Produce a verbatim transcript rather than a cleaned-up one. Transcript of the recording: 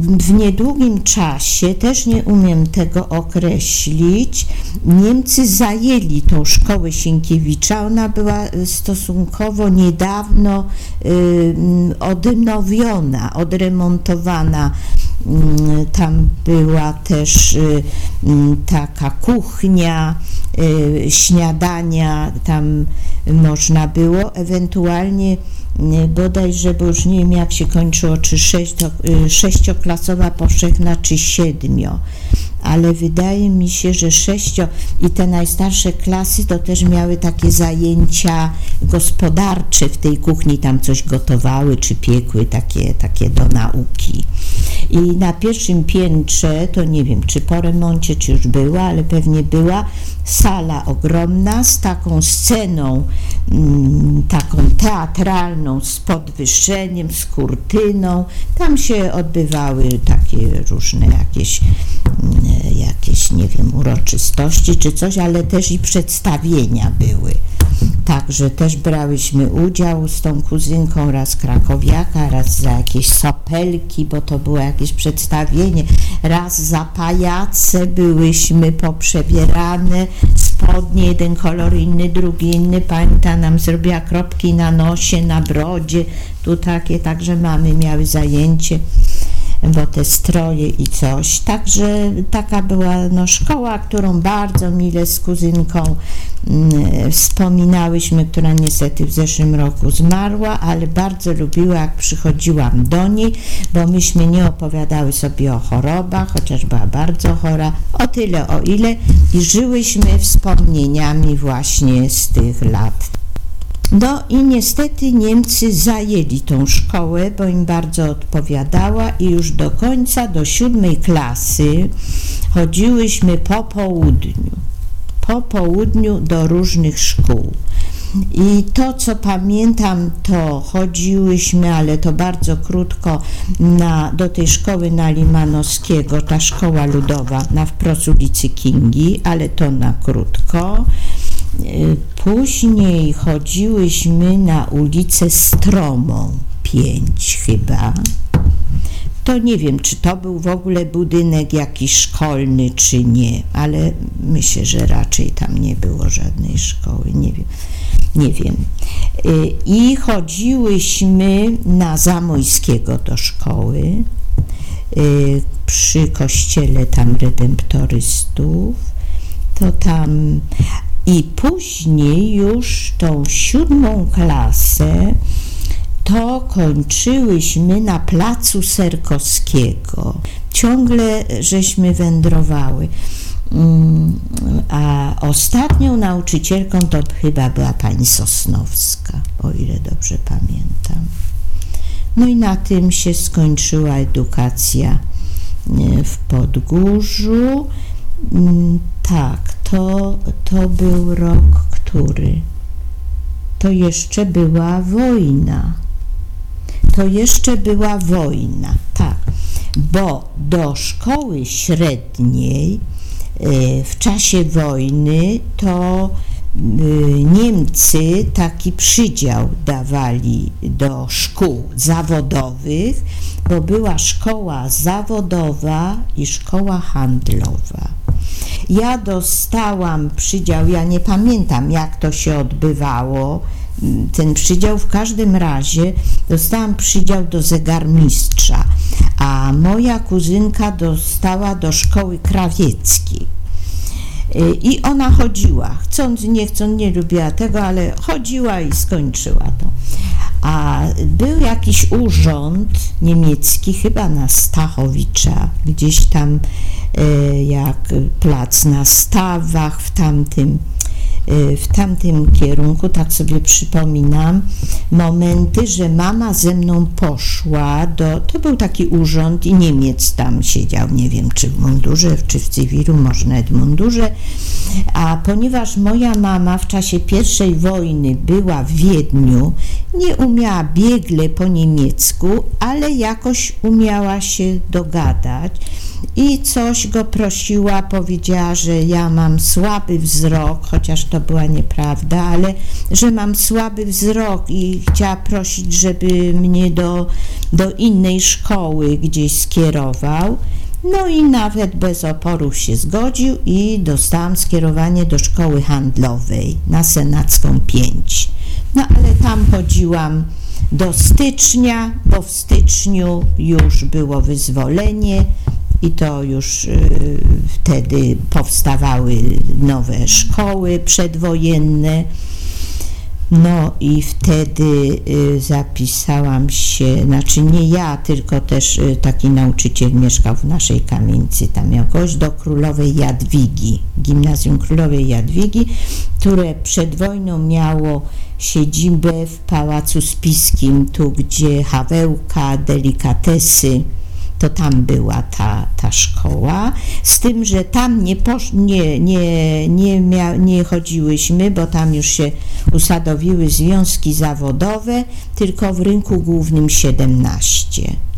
w niedługim czasie, też nie umiem tego określić, Niemcy zajęli tą szkołę Sienkiewicza. Ona była stosunkowo niedawno y, odnowiona, odremontowana. Tam była też y, taka kuchnia, y, śniadania tam można było, ewentualnie bodajże, bo już nie wiem jak się kończyło, czy sześcio, sześcioklasowa powszechna, czy siedmio, ale wydaje mi się, że sześcio i te najstarsze klasy to też miały takie zajęcia gospodarcze w tej kuchni, tam coś gotowały, czy piekły, takie, takie do nauki. I na pierwszym piętrze, to nie wiem, czy po remoncie, czy już była, ale pewnie była sala ogromna z taką sceną, mm, taką teatralną, z podwyższeniem, z kurtyną. Tam się odbywały takie różne jakieś, jakieś, nie wiem, uroczystości czy coś, ale też i przedstawienia były. Także też brałyśmy udział z tą kuzynką, raz krakowiaka, raz za jakieś sopelki, bo to było jakieś przedstawienie, raz za pajace byłyśmy poprzebierane, spodnie, jeden kolor, inny, drugi inny. Pani ta nam zrobiła kropki na nosie, na brodzie, tu takie, także mamy miały zajęcie, bo te stroje i coś. Także taka była no, szkoła, którą bardzo mile z kuzynką mm, wspominałyśmy, która niestety w zeszłym roku zmarła, ale bardzo lubiła, jak przychodziłam do niej, bo myśmy nie opowiadały sobie o chorobach, chociaż była bardzo chora, o tyle, o ile, i żyłyśmy wspomnieniami właśnie z tych lat. No i niestety Niemcy zajęli tą szkołę, bo im bardzo odpowiadała i już do końca, do siódmej klasy chodziłyśmy po południu, po południu do różnych szkół. I to, co pamiętam, to chodziłyśmy, ale to bardzo krótko, na, do tej szkoły na Limanowskiego, ta szkoła ludowa na wprost ulicy Kingi, ale to na krótko. Później chodziłyśmy na ulicę Stromą pięć chyba. To nie wiem, czy to był w ogóle budynek jakiś szkolny, czy nie, ale myślę, że raczej tam nie było żadnej szkoły, nie wiem. Nie wiem. I chodziłyśmy na Zamojskiego do szkoły, przy kościele tam redemptorystów, to tam. I później już tą siódmą klasę to kończyłyśmy na placu Serkowskiego. Ciągle żeśmy wędrowały. A ostatnią nauczycielką to chyba była pani Sosnowska, o ile dobrze pamiętam. No i na tym się skończyła edukacja w Podgórzu. Tak, to, to był rok, który? To jeszcze była wojna. To jeszcze była wojna, tak, bo do szkoły średniej w czasie wojny to Niemcy taki przydział dawali do szkół zawodowych, bo była szkoła zawodowa i szkoła handlowa. Ja dostałam przydział, ja nie pamiętam jak to się odbywało, ten przydział, w każdym razie dostałam przydział do zegarmistrza, a moja kuzynka dostała do szkoły krawieckiej. I ona chodziła, chcąc, nie chcąc, nie lubiła tego, ale chodziła i skończyła to. A był jakiś urząd niemiecki, chyba na Stachowicza, gdzieś tam jak plac na Stawach, w tamtym, w tamtym kierunku, tak sobie przypominam momenty, że mama ze mną poszła do, to był taki urząd i Niemiec tam siedział, nie wiem czy w mundurze, czy w cywilu, może nawet w mundurze, a ponieważ moja mama w czasie pierwszej wojny była w Wiedniu Nie umiała biegle po niemiecku, ale jakoś umiała się dogadać i coś go prosiła, powiedziała, że ja mam słaby wzrok, chociaż to była nieprawda, ale że mam słaby wzrok i chciała prosić, żeby mnie do, do innej szkoły gdzieś skierował. No i nawet bez oporu się zgodził i dostałam skierowanie do szkoły handlowej na Senacką pięć. No ale tam chodziłam do stycznia, bo w styczniu już było wyzwolenie i to już y, wtedy powstawały nowe szkoły przedwojenne. No i wtedy y, zapisałam się, znaczy nie ja, tylko też y, taki nauczyciel mieszkał w naszej kamienicy tam jakoś, do Królowej Jadwigi, Gimnazjum Królowej Jadwigi, które przed wojną miało siedzibę w Pałacu Spiskim, tu gdzie Hawełka, delikatesy, to tam była ta, ta szkoła, z tym, że tam nie, posz, nie, nie, nie, mia, nie chodziłyśmy, bo tam już się usadowiły związki zawodowe, tylko w Rynku Głównym siedemnaście.